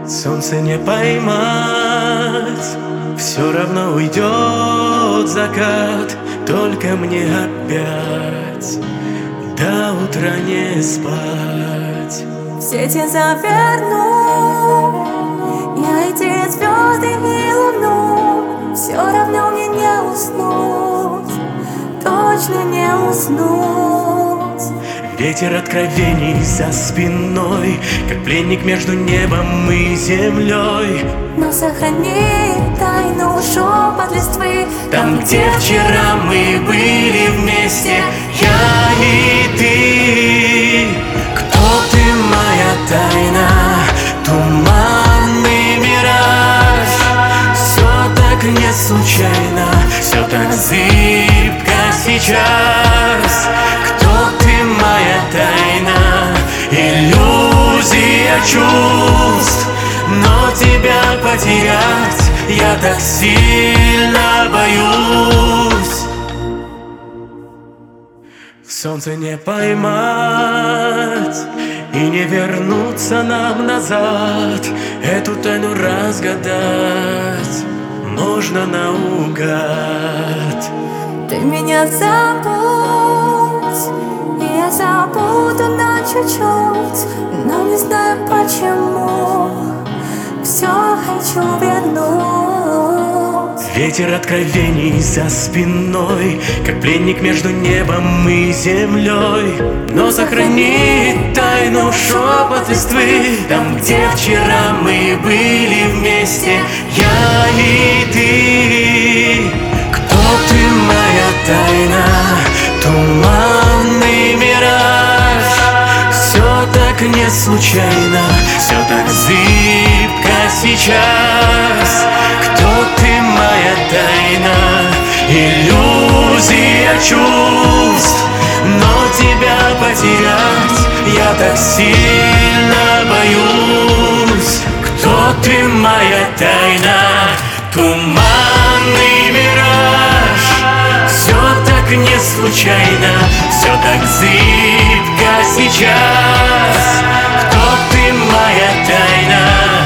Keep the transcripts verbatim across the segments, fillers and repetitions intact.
Солнце не поймать, все равно уйдет закат. Только мне опять до утра не спать. В сети заверну я эти звезды и луну. Все равно мне не уснуть, точно не уснуть. Ветер откровений за спиной, как пленник между небом и землей. Но сохрани тайну шепот листвы. Там, где вчера мы были вместе, я и ты. Кто ты, моя тайна, туманный мираж? Все так не случайно, все так зыбко сейчас. Кто ты, моя тайна, иллюзия чувств? Но тебя потерять я так сильно боюсь. Солнце не поймать и не вернуться нам назад. Эту тайну разгадать можно наугад. Ты меня забудь, и я забуду на чуть-чуть, но не знаю почему. Все хочу вернуть. Ветер откровений за спиной, как пленник между небом и землей. Но сохрани тайну шепот листвы. Там, где вчера мы были вместе, я и ты. Кто ты, моя тайна, туманный мираж? Все так не случайно, все так зыбко сейчас. Кто ты, моя тайна, иллюзия чувств? Но тебя потерять я так сильно боюсь. Кто ты, моя тайна, туманный мираж? Все так не случайно, все так зыбко сейчас. Кто ты, моя тайна,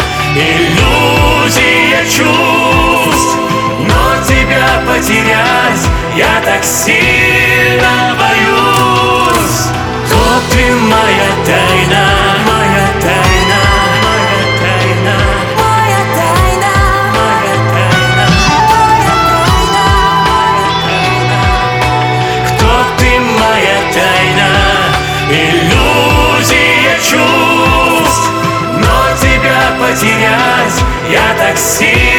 иллюзия чувств? Но тебя потерять я так сильно боюсь. Кто ты, моя тайна, моя тайна, моя тайна, Моя тайна, моя тайна, моя тайна, кто ты, моя тайна, иллюзия чувств? Но тебя потерять я так сильно